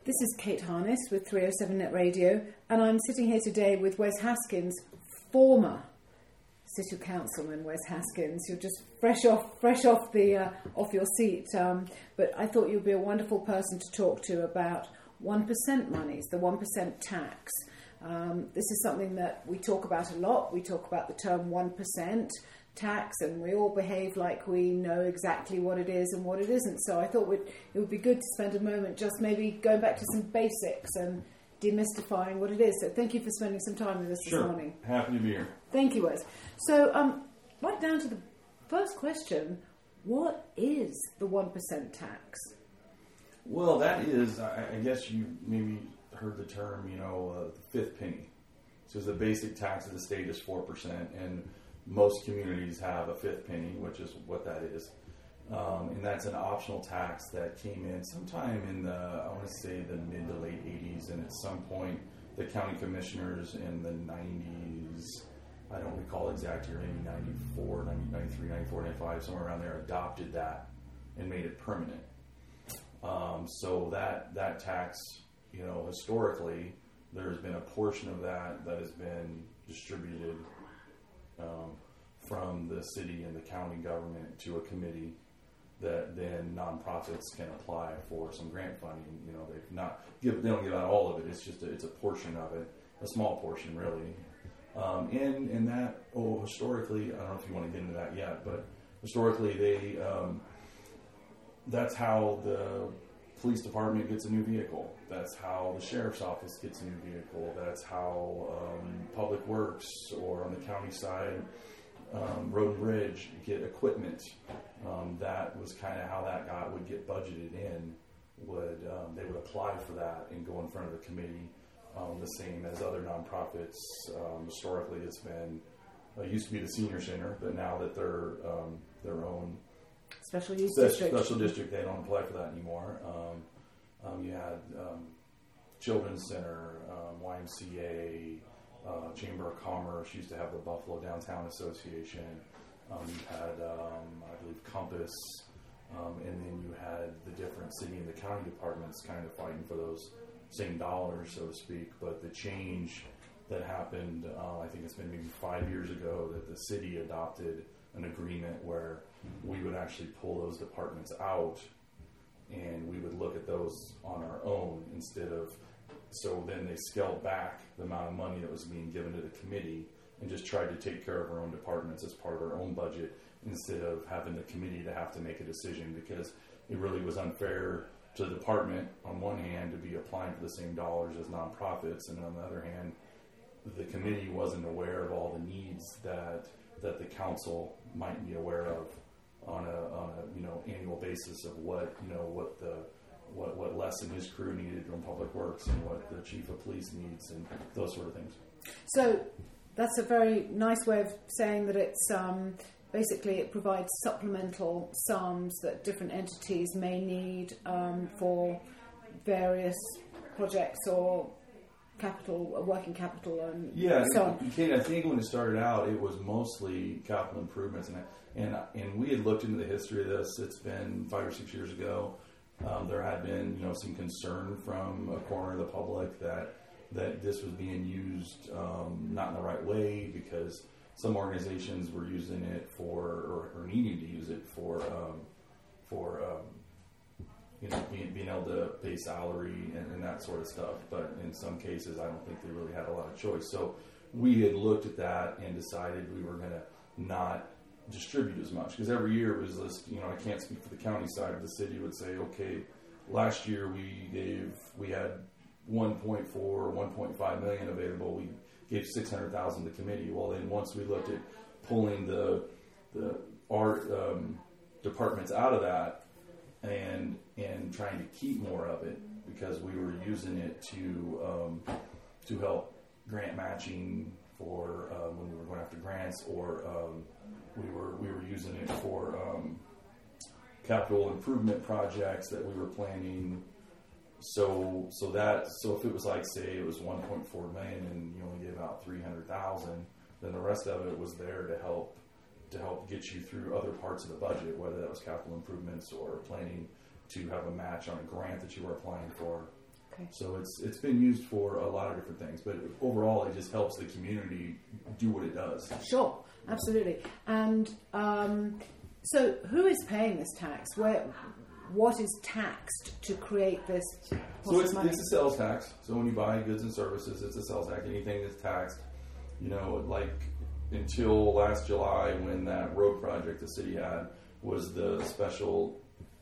This is Kate Harness with 307 Net Radio, and I'm sitting here today with Wes Haskins, former City Councilman Wes Haskins. You're just fresh off your seat, but I thought you'd be a wonderful person to talk to about 1% monies, the 1% tax. This is something that we talk about a lot. We talk about the term 1% tax, and we all behave like we know exactly what it is and what it isn't. So I thought it would be good to spend a moment just maybe going back to some basics and demystifying what it is. So thank you for spending some time with us this morning. Happy to be here. Thank you, Wes. So right down to the first question, what is the 1% tax? Well, that is, I guess you maybe heard the term, the fifth penny. So the basic tax of the state is 4%, and most communities have a fifth penny, which is what that is. And that's an optional tax that came in sometime in the mid to late 80s, and at some point the county commissioners in the 90s, I don't recall exact year, maybe 94, 93, 94, 95, somewhere around there, adopted that and made it permanent. So that tax, historically, there's been a portion of that has been distributed from the city and the county government to a committee that then nonprofits can apply for some grant funding. They don't give out all of it. It's a portion of it, a small portion really. And that historically, I don't know if you want to get into that yet, but historically that's how the police department gets a new vehicle. That's how the sheriff's office gets a new vehicle. That's how Public Works, or on the county side, Road and Bridge, get equipment. That was kind of how that would get budgeted in. They would apply for that and go in front of the committee, the same as other nonprofits. Historically, it's been used to be the senior center, but now that they're their own special district, they don't apply for that anymore. You had Children's Center, YMCA, Chamber of Commerce used to have the Buffalo Downtown Association. You had, I believe, Compass, and then you had the different city and the county departments kind of fighting for those same dollars, so to speak. But the change that happened, I think it's been maybe 5 years ago, that the city adopted an agreement where we would actually pull those departments out and we would look at those on our own instead of. So then they scaled back the amount of money that was being given to the committee and just tried to take care of our own departments as part of our own budget instead of having the committee to have to make a decision, because it really was unfair to the department on one hand to be applying for the same dollars as nonprofits, and on the other hand, the committee wasn't aware of all the needs that the council might be aware of on a annual basis of what Les and his crew needed from Public Works and what the chief of police needs and those sort of things. So that's a very nice way of saying that it's basically it provides supplemental sums that different entities may need for various projects or working capital, and so on. Kate, I think when it started out, it was mostly capital improvements, and we had looked into the history of this. It's been 5 or 6 years ago. There had been, some concern from a corner of the public that this was being used not in the right way, because some organizations were using it for, or needing to use it for being able to pay salary and that sort of stuff. But in some cases, I don't think they really had a lot of choice. So we had looked at that and decided we were going to not distribute as much, because every year it was this, I can't speak for the county side, but the city would say, okay, last year we had 1.4 or 1.5 million available. We gave 600,000 to the committee. Well, then once we looked at pulling the art departments out of that and trying to keep more of it, because we were using it to help grant matching for when we were going after grants, or we were using it for capital improvement projects that we were planning. So if it was like, say it was 1.4 million and you only gave out 300,000, then the rest of it was there to help get you through other parts of the budget, whether that was capital improvements or planning to have a match on a grant that you were applying for. Okay. So it's been used for a lot of different things, but overall it just helps the community do what it does. Sure, absolutely. And so who is paying this tax? What is taxed to create this pot of money? It's a sales tax. So when you buy goods and services, it's a sales tax. Anything that's taxed, like until last July when that road project the city had was that special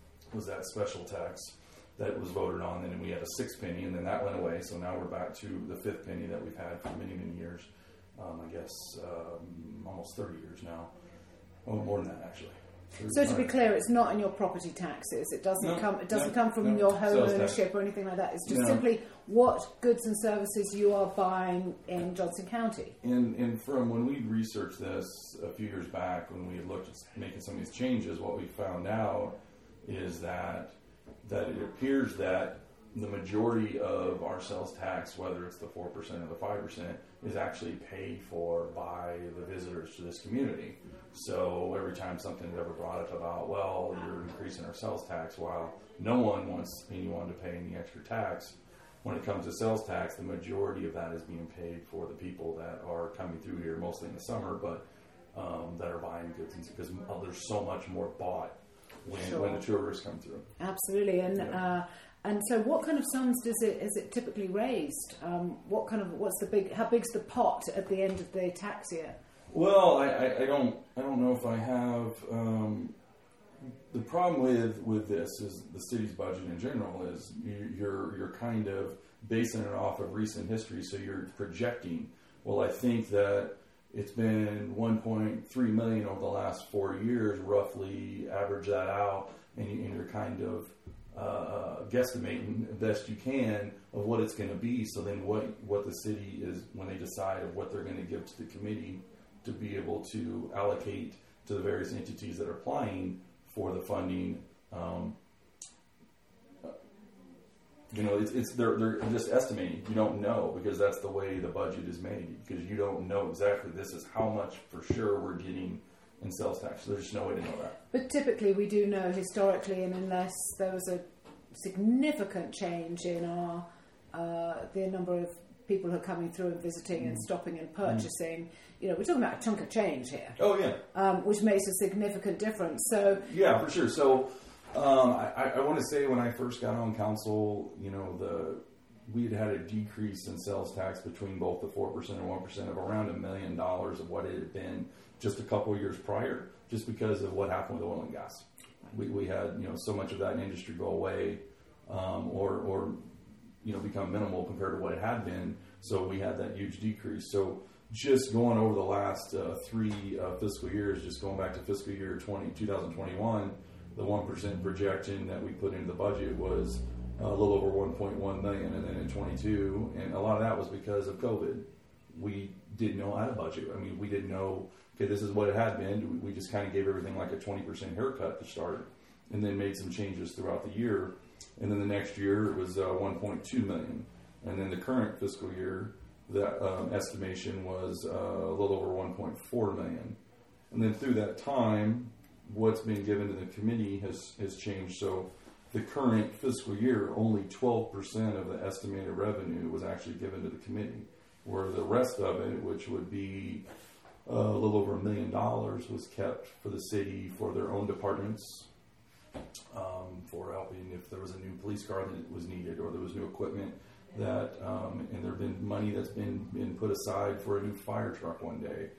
tax that was voted on, and then we had a 6th penny, and then that went away. So now we're back to the 5th penny that we've had for many, many years. I guess almost 30 years now. Oh, more than that actually. So to be clear, it's not in your property taxes. It doesn't come from your home ownership or anything like that. It's just simply what goods and services you are buying in Johnson County. And from when we researched this a few years back, when we had looked at making some of these changes, what we found out is that it appears that the majority of our sales tax, whether it's the 4% or the 5%, is actually paid for by the visitors to this community. So every time something is ever brought up about, well, you're increasing our sales tax, while no one wants anyone to pay any extra tax, when it comes to sales tax, the majority of that is being paid for the people that are coming through here, mostly in the summer, but that are buying goods, because there's so much more bought when the tourists come through. Absolutely, and so what kind of sums is it typically raised? How big's the pot at the end of the tax year? Well, I don't know if I have. The problem with this is the city's budget in general is you're kind of basing it off of recent history, so you're projecting. Well, I think that it's been 1.3 million over the last 4 years, roughly. Average that out, and you're kind of guesstimating the best you can of what it's going to be. So then, what the city is, when they decide of what they're going to give to the committee to be able to allocate to the various entities that are applying for the funding, they're just estimating. You don't know, because that's the way the budget is made, because you don't know exactly this is how much for sure we're getting in sales tax. So there's just no way to know that. But typically we do know historically, and unless there was a significant change in the number of people who are coming through and visiting and stopping and purchasing, we're talking about a chunk of change here. Oh yeah. Which makes a significant difference. So yeah, for sure. So I want to say when I first got on council, we had a decrease in sales tax between both the 4% and 1% of around $1 million of what it had been just a couple of years prior, just because of what happened with oil and gas. We had so much of that industry go away, or become minimal compared to what it had been. So we had that huge decrease. So just going over the last 3 fiscal years, just going back to fiscal year 2021, the 1% projection that we put into the budget was a little over 1.1 million, and then in 22, and a lot of that was because of COVID. We didn't know how to budget. I mean, we didn't know, okay, this is what it had been. We just kind of gave everything like a 20% haircut to start, and then made some changes throughout the year. And then the next year it was 1.2 million. And then the current fiscal year, that estimation was a little over 1.4 million. And then through that time, what's been given to the committee has changed. So the current fiscal year, only 12% of the estimated revenue was actually given to the committee, where the rest of it, which would be a little over $1 million, was kept for the city, for their own departments, for helping if there was a new police car that was needed, or there was new equipment that, and there have been money that's been put aside for a new fire truck one day.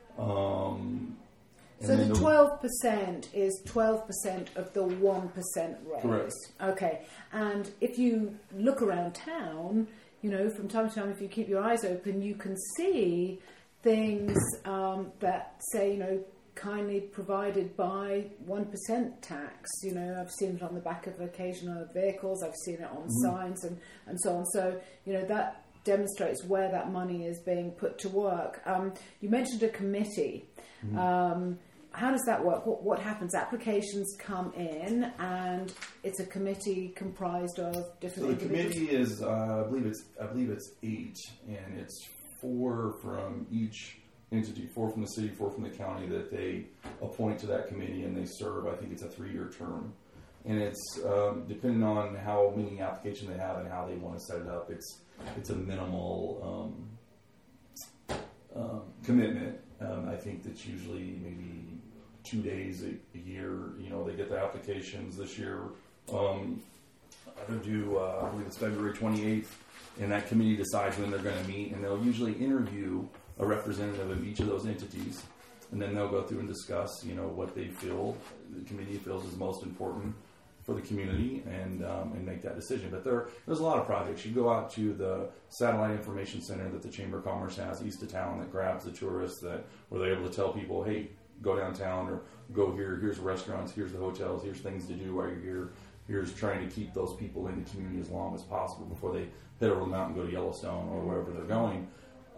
So the 12% is 12% of the 1% raise. Correct. Okay. And if you look around town, from time to time, if you keep your eyes open, you can see things that say, kindly provided by 1% tax. I've seen it on the back of occasional vehicles. I've seen it on signs and so on. So, that demonstrates where that money is being put to work. You mentioned a committee. How does that work? What happens? Applications come in, and it's a committee comprised of different individuals. The committee is, I believe it's 8, and it's 4 from each entity, 4 from the city, 4 from the county, that they appoint to that committee, and they serve. I think it's a 3-year term. and it's depending on how many applications they have and how they want to set it up. It's a minimal commitment. I think that's usually maybe 2 days a year. They get the applications this year. They're due, I believe it's February 28th, and that committee decides when they're going to meet, and they'll usually interview a representative of each of those entities, and then they'll go through and discuss, what they feel the committee feels is most important for the community, and make that decision. But there's a lot of projects. You go out to the Satellite Information Center that the Chamber of Commerce has east of town that grabs the tourists, where they're able to tell people, hey, go downtown or go here. Here's restaurants. Here's the hotels. Here's things to do while you're here. Here's trying to keep those people in the community as long as possible before they head over the mountain and go to Yellowstone or wherever they're going.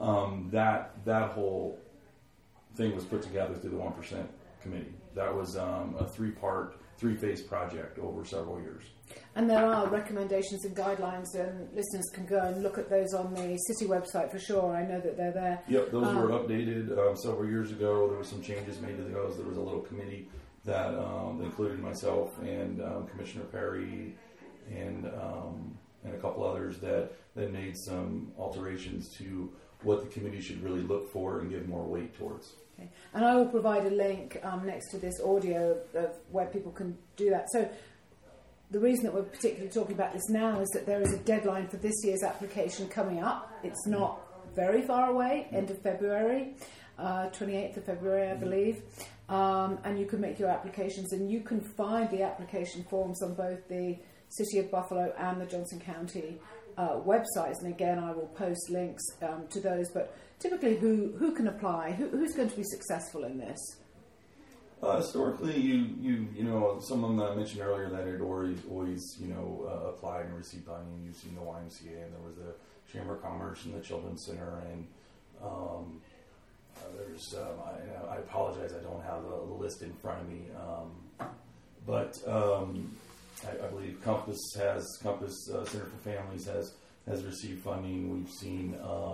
That whole thing was put together through the 1% committee. That was a three-phase project over several years. And there are recommendations and guidelines, and listeners can go and look at those on the city website for sure. I know that they're there. Yep, those were updated several years ago. There were some changes made to those. There was a little committee that included myself and Commissioner Perry and a couple others that made some alterations to what the committee should really look for and give more weight towards. Okay. And I will provide a link next to this audio of where people can do that. So the reason that we're particularly talking about this now is that there is a deadline for this year's application coming up. It's not very far away, end of February, 28th of February, I believe. And you can make your applications, and you can find the application forms on both the City of Buffalo and the Johnson County websites. And again, I will post links to those. But typically, who can apply? Who's going to be successful in this? Historically, you know, someone that I mentioned earlier that had always applied and received funding. You've seen the YMCA, and there was the Chamber of Commerce and the Children's Center, and there's I apologize, I don't have the list in front of me, but I believe Compass Center for Families has received funding. We've seen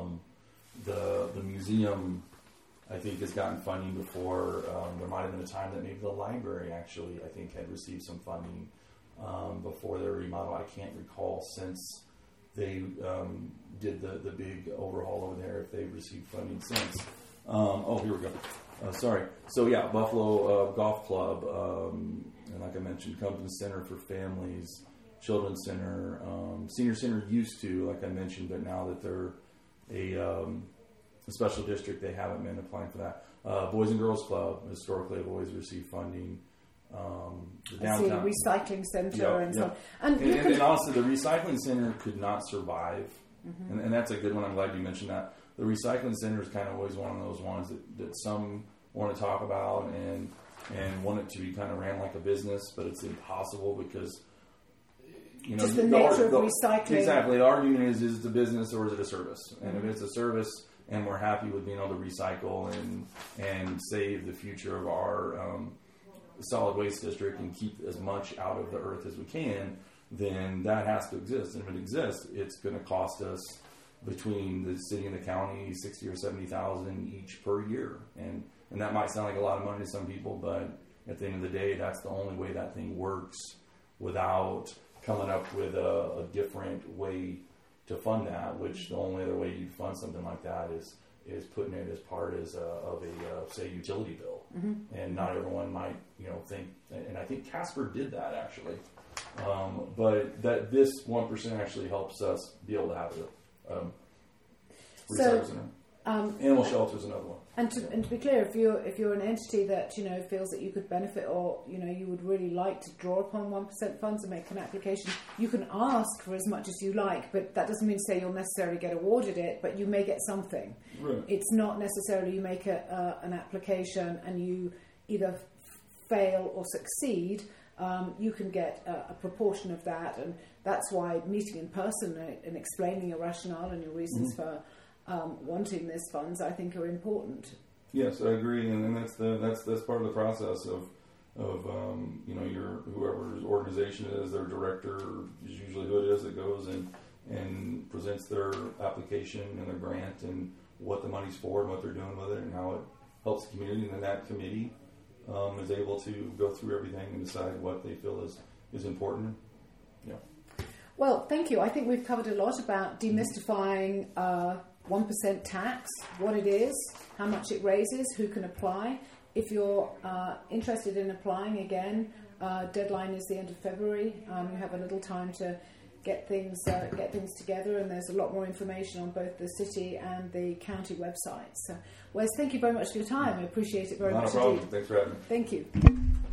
the museum, I think, has gotten funding before. There might have been a time that maybe the library actually, I think, had received some funding before their remodel. I can't recall since they did the big overhaul over there if they've received funding since. Here we go. Sorry. So yeah, Buffalo Golf Club, and like I mentioned, Compass Center for Families, Children's Center, Senior Center used to, like I mentioned, but now that they're a special district, they haven't been applying for that. Boys and Girls Club historically have always received funding. The downtown recycling center and so on. And honestly, the recycling center could not survive, and that's a good one. I'm glad you mentioned that. The recycling center is kind of always one of those ones that some want to talk about and want it to be kind of ran like a business, but it's impossible because just the nature of recycling. Exactly. The argument is it a business or is it a service? And if it's a service, and we're happy with being able to recycle and save the future of our solid waste district and keep as much out of the earth as we can, then that has to exist. And if it exists, it's going to cost us between the city and the county $60,000 or $70,000 each per year. And that might sound like a lot of money to some people, but at the end of the day, that's the only way that thing works without coming up with a different way to fund that, which the only other way you fund something like that is putting it as part of a say utility bill. And not everyone might think, and I think Casper did that actually, but that this 1% actually helps us be able to have it. Recycle center. Animal shelter is another one. And to be clear, if you're an entity that feels that you could benefit, or you would really like to draw upon 1% funds and make an application, you can ask for as much as you like, but that doesn't mean to say you'll necessarily get awarded it, but you may get something. Right. It's not necessarily you make an application and you either fail or succeed. You can get a proportion of that, and that's why meeting in person and explaining your rationale and your reasons for wanting these funds, I think, are important. Yes, I agree, and that's part of the process of your whoever's organization is, their director is usually who it is that goes and presents their application and their grant and what the money's for and what they're doing with it and how it helps the community, and then that committee is able to go through everything and decide what they feel is is important. Yeah. Well, thank you. I think we've covered a lot about demystifying 1% tax, what it is, how much it raises, who can apply. If you're interested in applying again, deadline is the end of February. You have a little time to get things together, and there's a lot more information on both the city and the county websites. So, Wes, thank you very much for your time. I appreciate it very much Not a problem. indeed. Thanks for having me. Thank you.